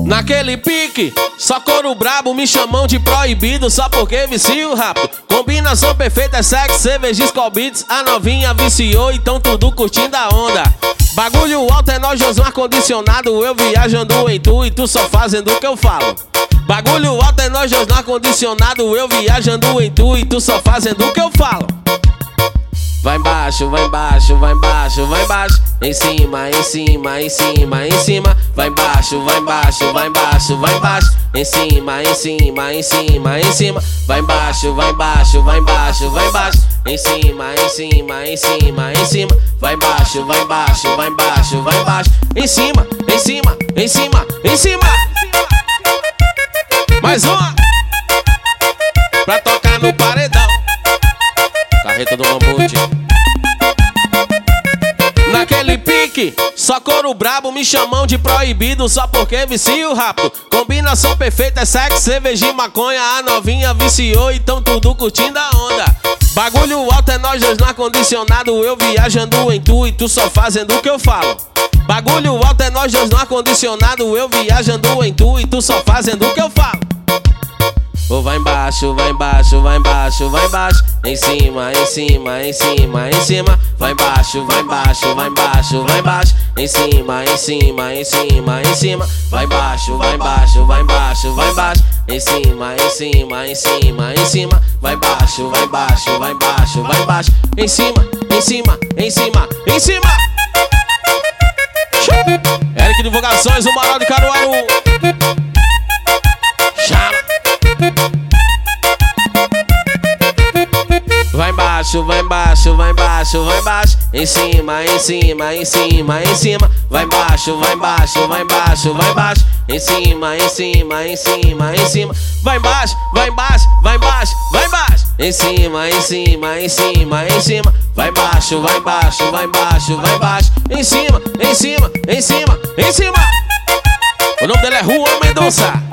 Naquele pique, só couro brabo, me chamam de proibido só porque vicio rápido. Combinação perfeita, é sexo, cerveja, Skol Beats. A novinha viciou, então tudo curtindo a onda. Bagulho alto é nojos no ar-condicionado, eu viajando em tu e tu só fazendo o que eu falo. Bagulho alto é nojos no ar-condicionado, eu viajando em tu e tu só fazendo o que eu falo. Vai embaixo, vai embaixo, vai embaixo, vai embaixo. Em cima, em cima, em cima, em cima. Vai embaixo, vai embaixo, vai embaixo, vai embaixo. Em cima, em cima, em cima, em cima. Vai embaixo, vai embaixo, vai embaixo, vai embaixo. Em cima, em cima, em cima, em cima. Vai embaixo, vai embaixo, vai embaixo, vai embaixo. Em cima, em cima, em cima, em cima. Mais uma pra tocar no paredão. Carreta do Mamute. Naquele pique, só couro brabo, me chamam de proibido só porque vicio rápido. Combinação perfeita, é sexo, cerveja e maconha. A novinha viciou, então tudo curtindo a onda. Bagulho alto é nojos no ar-condicionado, eu viajando em tu e tu só fazendo o que eu falo. Bagulho alto é nojos no ar-condicionado, eu viajando em tu e tu só fazendo o que eu falo. Ou vai embaixo, vai embaixo, vai embaixo, vai embaixo. Em cima, em cima, em cima, em cima. Vai embaixo, vai embaixo, vai embaixo, vai embaixo. Em cima, em cima, em cima, em cima. Vai embaixo, vai embaixo, vai embaixo, vai embaixo. Em cima, em cima, em cima, em cima. Vai embaixo, vai embaixo, vai embaixo, vai embaixo. Em cima, em cima, em cima, em cima. Eric Divulgações, o Moral de Caruaru. Chama. Vai embaixo, vai embaixo, vai embaixo, vai embaixo. Em cima, em cima, em cima, em cima. Vai embaixo, vai embaixo, vai embaixo, vai embaixo. Em cima, em cima, em cima, em cima. Vai embaixo, vai embaixo, vai embaixo, vai embaixo. Em cima, em cima, em cima, em cima. Vai embaixo, vai embaixo, vai embaixo, vai embaixo. Em cima, em cima, em cima, em cima. O nome dele é Juan Mendonça.